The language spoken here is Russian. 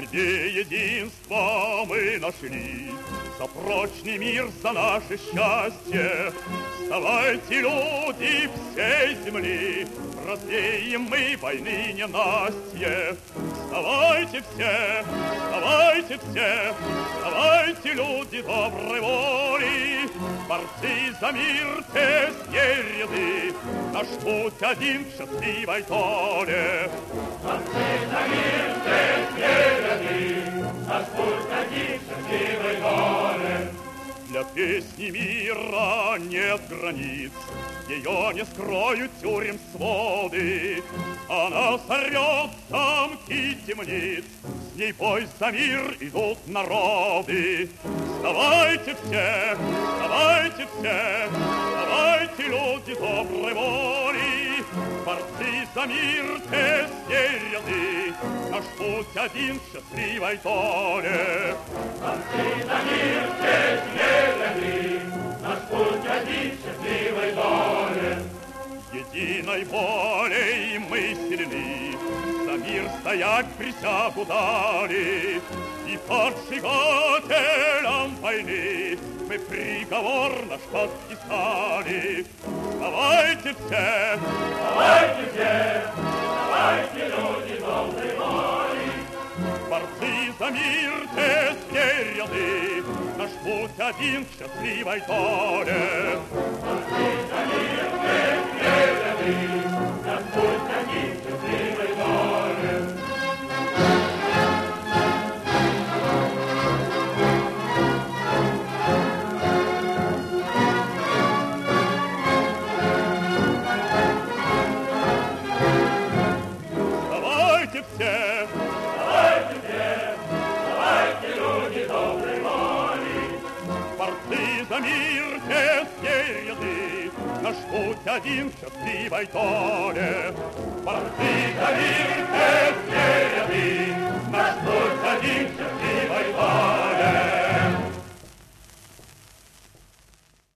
где единство мы нашли, за прочный мир, за наше счастье. Вставайте, люди всей земли, развеем мы войны ненастье. Вставайте все, вставайте все, вставайте, люди доброй воли, борцы за мир тесней ряды, наш путь один к счастливой доле. Борцы за мир тесней ряды, наш путь один к счастливой доле. Для песни мира нет границ, ее не скроют тюрем своды. Она сорвет замки темниц, с ней бой за мир идут народы. Вставайте все, вставайте все, вставайте, люди доброй воли, борцы за мир тесней ряды, наш путь один к счастливой доле. Борцы за мир тесней ряды, наш путь один к счастливой доле. Единой волей мы сильны, за мир стоять присягу дали, и поджигателям войны мы приговор наш подписали. Вставайте все, вставайте все, вставайте, люди доброй воли, борцы за мир тесней ряды, наш путь один к счастливой доле. Борцы за мир тесней ряды, наш путь один к счастливой доле. Вставайте все, вставайте, люди доброй воли, борцы за мир тесней ряды, наш путь один к счастливой доле. Борцы